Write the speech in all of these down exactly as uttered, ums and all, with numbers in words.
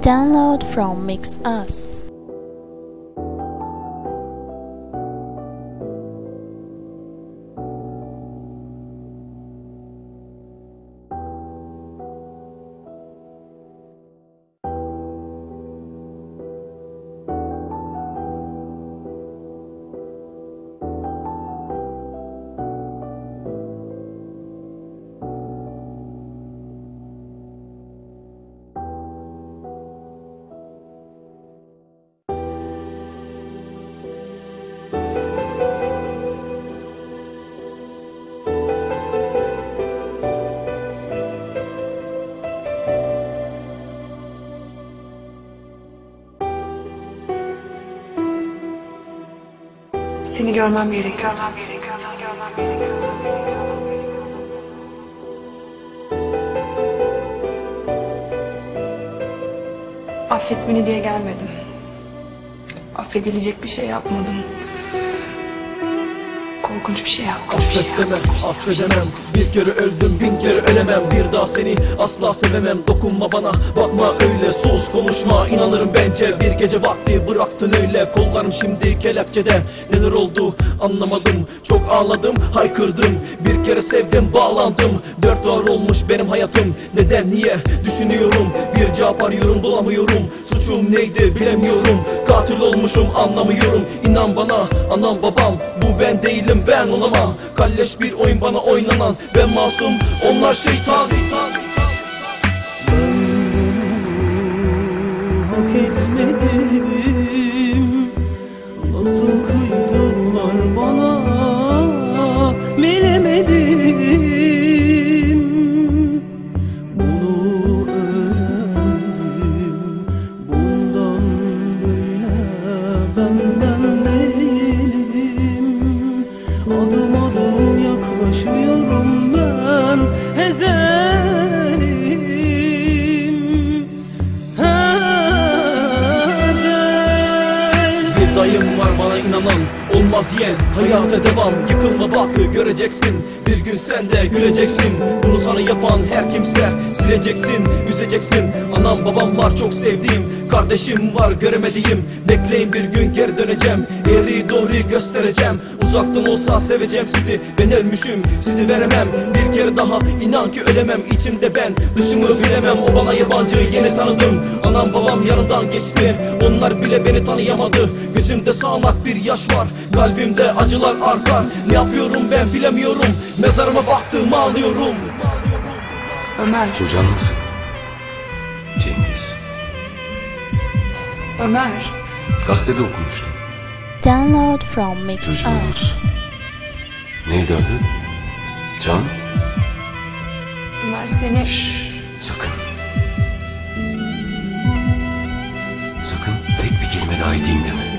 Download from Mixus. Seni görmem gerekiyor. Affet beni diye gelmedim. Affedilecek bir şey yapmadım. Korkunç bir şey yaptım. Affedemem, affedemem. Bir kere öldüm, bin kere ölemem. Bir daha seni asla sevemem. Dokunma bana, bakma öyle, sus konuşma. İnanırım bence, bir gece vakti bıraktın öyle. Kollarım şimdi kelepçede. Neler oldu anlamadım. Çok ağladım, haykırdım. Bir kere sevdim, bağlandım. Dört var olmuş benim hayatım. Neden, niye düşünüyorum. Bir cevap arıyorum, bulamıyorum. Suçum neydi bilemiyorum. Katil olmuşum, anlamıyorum. İnan bana, anam babam, bu ben değilim, ben olamam. Kalleş bir oyun bana oynanan. Ben masum, onlar şeytan. Hak etmedim. Nasıl kıydılar bana, bilemedim. Bunu öğrendim. Bundan böyle ben ben değilim. Adım adım yaklaşıyorum ben ezelim. Bir dayım var bana inanan, olmaz yeğen, hayata devam. Yıkılma bak, göreceksin, bir gün sen de güleceksin. Bunu sana yapan her kimse sileceksin, üzeceksin. Anam babam var çok sevdiğim, kardeşim var göremediğim. Bekleyin bir gün geri döneceğim, eğriyi doğruyu göstereceğim. Uzaktan olsa seveceğim sizi, ben ölmüşüm sizi veremem. Bir kere daha inan ki ölemem, içimde ben dışımı bilemem. O bana yabancı, yeni tanıdım. Anam babam yanından geçti, onlar bile beni tanıyamadı. Gözümde sağanak bir yaş var, kalbimde acılar artar. Ne yapıyorum ben bilemiyorum, mezarıma baktım ağlıyorum. Ömer, Hocan nasıl? Cengiz. Ömer. Gazetede okumuştum. Download from Mixus. Çocuğumuz. Neydi adı? Can? Ömer seni... Şşş, sakın. Sakın tek bir kelime daha edeyim deme.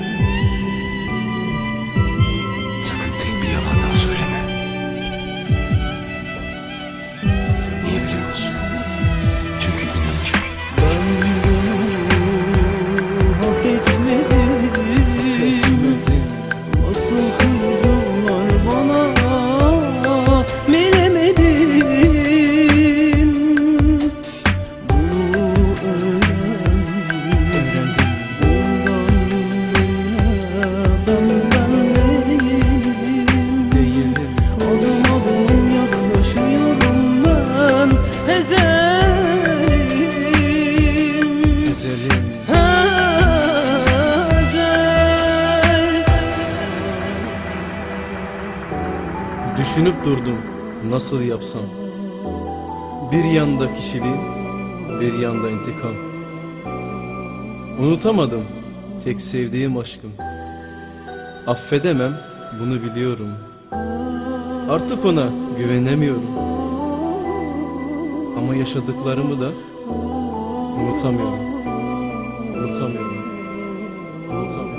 Sakın tek bir yalan daha söyleme. Niye biliyor musun? Çünkü inanacak. Hak etmedim. Nasıl kıydılar bana, bilemedim. Bunu öğrendim. Bundan böyle ben ben değilim. Adım adım yaklaşıyorum ben ezelim. Ezelim. Düşünüp durdum, nasıl yapsam. Bir yanda kişiliğim, bir yanda intikam. Unutamadım tek sevdiğim aşkım. Affedemem, bunu biliyorum. Artık ona güvenemiyorum. Ama yaşadıklarımı da unutamıyorum. Unutamıyorum. Unutamıyorum.